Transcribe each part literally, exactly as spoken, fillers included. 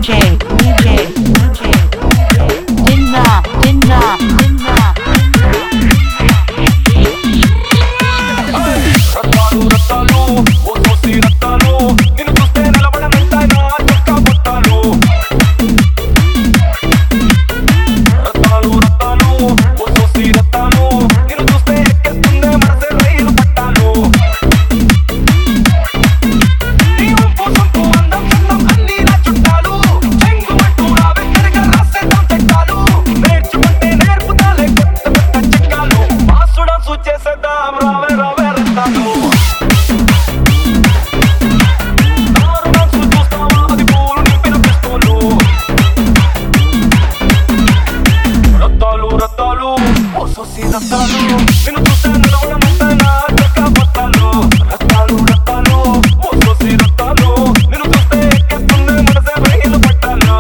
D J, Dinna, Dinna, Dinna. Rattalu Rattalu ఓ సోసి రత్తాలు నిన్ను చూస్తే నిలబడనంటాయి నా చొక్కా బొత్తాలు రత్తాలు రత్తాలు ఓ సోసి రత్తాలు నిన్ను చూస్తే ఎక్కేస్తుందే మనసే రైలు పట్టాలు నీ వంపు సొంపు అందం చందం అన్నీ నా చుట్టాలు చెంగు పట్టు నా వెక్కడిగా రాసేద్దాం చట్టాలు నేర్చుకుంటే నేర్పుతాలే కొత్త కొత్త చిక్కాలు మాసుడా సూచేసేద్దాం రావే రావే రత్తాలు రత్తాలు ఓ సోసి రత్తాలు నిన్ను చూస్తే నిలవడమంటాయి నా చొక్కా బొత్తాలు రత్తాలు రత్తాలు ఓ సోసి రత్తాలు నిన్ను చూస్తే ఎక్కేస్తుందే మనసే రైలు పట్టాలు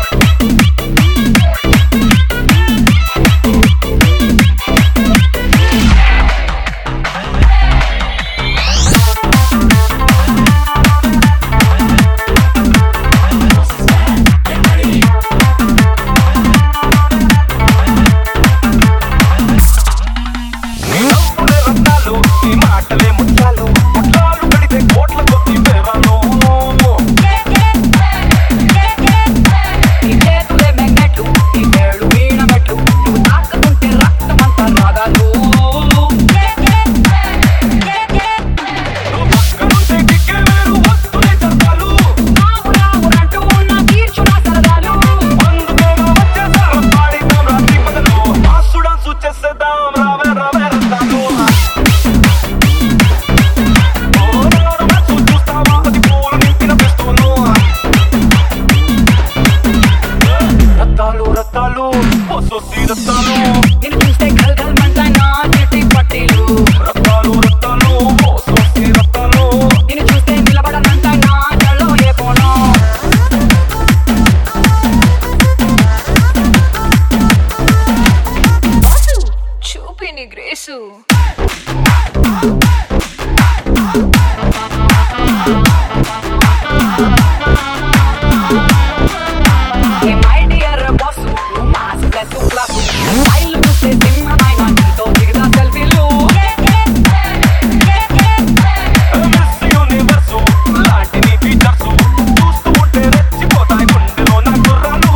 ఈ మాటలే ముత్యాలు ముత్యాలు కడితే కోట్ల కొద్ది పేరాలు ఈ చేతులే మెగ్గట్లు ఈ వేళ్ళు వీణ మెట్లు నువ్వు తాకుతుంటే రక్తమంతా రాగాలు నువ్వు పక్కనుంటే కిక్కే వేరు వస్తులే చర్చాలు రావు రావునంటూ ఉన్న తీర్చున సరదాలు అందుకేగా వచ్చేసారు పాడిద్దాం రాత్రి పగలు మాసుడా సూచేసేద్దాం రావే రావే రత్తాలు రత్తాలు రత్తాలు ఓ సోసి రత్తాలు నిన్ను చూస్తే గల్ గల్ మంటాయి నా చెట్టి పట్టీలు రత్తాలు రత్తాలు ఓ సోసి రత్తాలు నిన్ను చూస్తే నిలబడనంటాయి నా కళ్ళు ఏ కోణం చూపి నీ grace Hey my dear boss, you must bless you class. Style to say సింహమైన నీతో దిగదా సెల్ఫీలు మిస్ యూనివర్సు లాంటి నీ ఫీచర్సు చూస్తూ ఉంటే రెచ్చిపోతాయి గుండెలో నా గుర్రాలు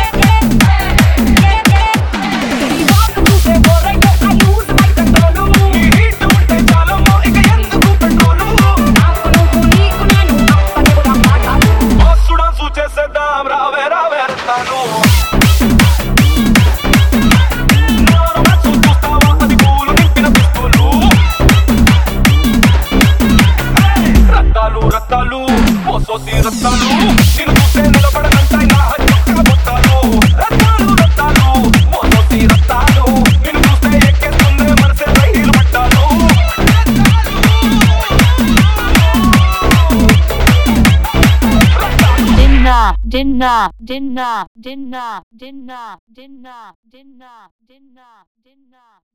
ఈ వాక్ చూసే బోరైతే I lose my control. నీ హీట్ ఉంటే చాలమ్మో ఇక ఎందుకు పెట్రోలు నాకు నువ్వు నీకు నేను తప్పనివ్వదా మాటలు మాసుడా సూచేసేద్దాం రావే రావే రత్తాలు నారు మనసు చూస్తావా అది పూలు నింపిన పిస్తోలు రత్తాలు రత్తాలు ఓ సోసి రత్తాలు నిన్ను చూస్తే నిలబడనంటాయి నా చొక్కా బొత్తాలు రత్తాలు రత్తాలు ఓ సోసి రత్తాలు నిన్ను చూస్తే ఎక్కేస్తుందే మనసే రైలు పట్టాలు Dinna, Dinna, Dinna, Dinna, Dinna, Dinna, Dinna, Dinna, Dinna, Dinna.